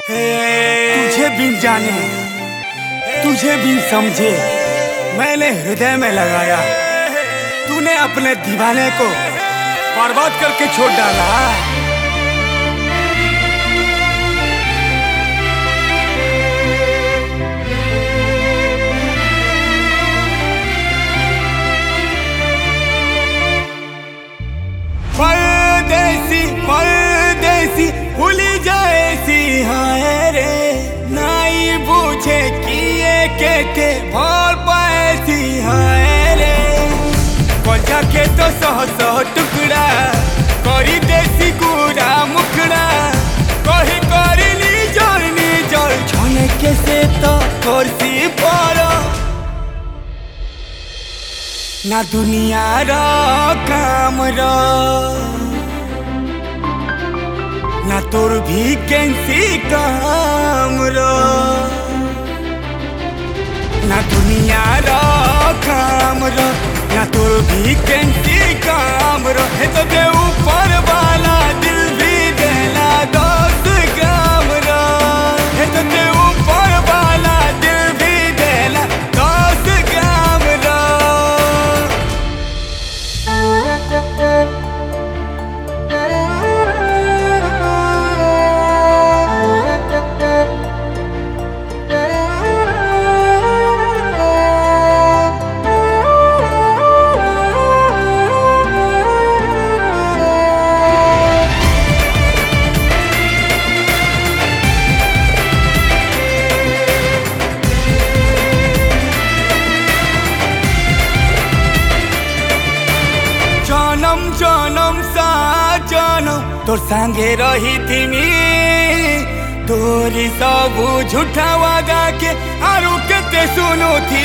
तुझे बिन जाने तुझे बिन समझे मैंने हृदय में लगाया, तूने अपने दीवाने को बर्बाद करके छोड़ डाला। परदेसी परदेसी भूली जाएसी हाय रे, नाई बूझे किए के भर पाएसी हाय रे। बजा के तो सह सह टुकड़ा करी देसी गुड़ा मुखड़ा, कही करी निजर छने के से तो करसी पर ना दुनिया रा काम रा, ना तोर भी कैंसी काम रा, ना दुनिया रा काम रा, ना तोर भी कैंसी काम रा। है तो दे ऊपर वाला दिल भी देला 10 ग्राम रा, है तो दे ऊपर वाला दिल भी देला 10 ग्राम रा। जनम सा जनम तोर संगे रही थी, तोरी सब झूठा वादा के आरु केते सुनो थी।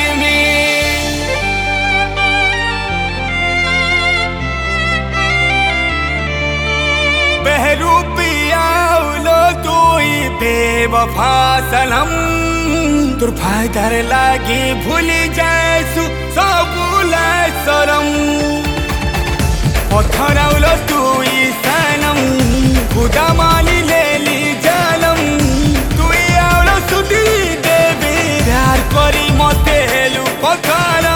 बहरूपिया उलो तू ही बेवफा सनम, तोर फायदार लागी भूली जाए सु सब शरम। पत्थरौलो तू ही सनम खुदा मानी ले ली जलम, तू ही आवलो सुधी देवी प्यार करी मते हेलु पथरा।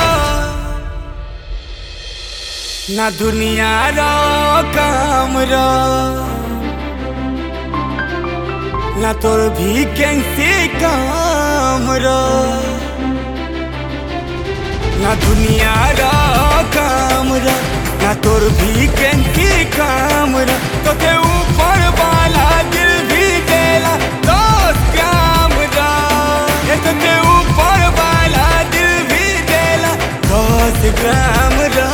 ना दुनिया रा काम रा, ना तोर भी कैंसी काम रा, ना दुनिया रा काम रा, ना तोर भी कैंसी काम रा। तो ते ऊपर वाला दिल भी देला 10 ग्राम रा, ये तो ते ऊपर वाला दिल भी देला 10 ग्राम रा।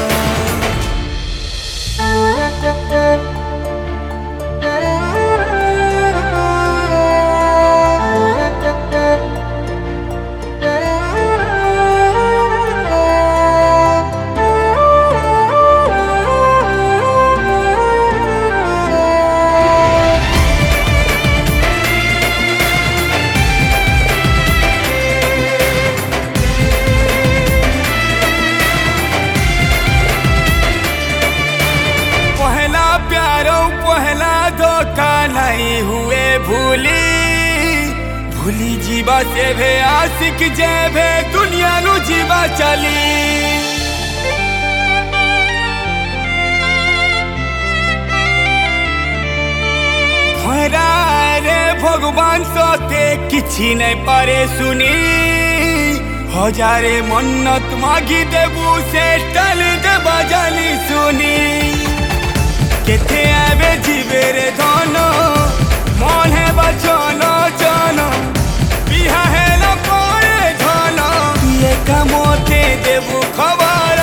नहीं हुए भूली जीवा से भे आशिक जे भे दुनिया नु जीवा चली। भरा रे भगवान सोते किछि नहीं पारे सुनी, हजारे मन्नत मागी देबू से टल देबा जानी सुनी। केथे आवे जीवे रे धन मन है बचन जन, बिहा है न पड़े धन ये कामते देबू खबर।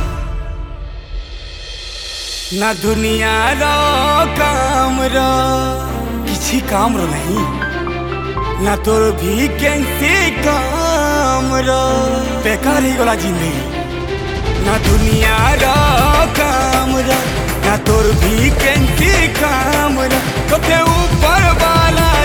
ना दुनिया रा काम रा किसी काम रो नहीं, ना तोर भी कैंसी काम रा बेकार ही गला जिंदगी। ना दुनिया रा काम रा, ना तोर भी कैंसी काम रा। तो ते ऊपर वाला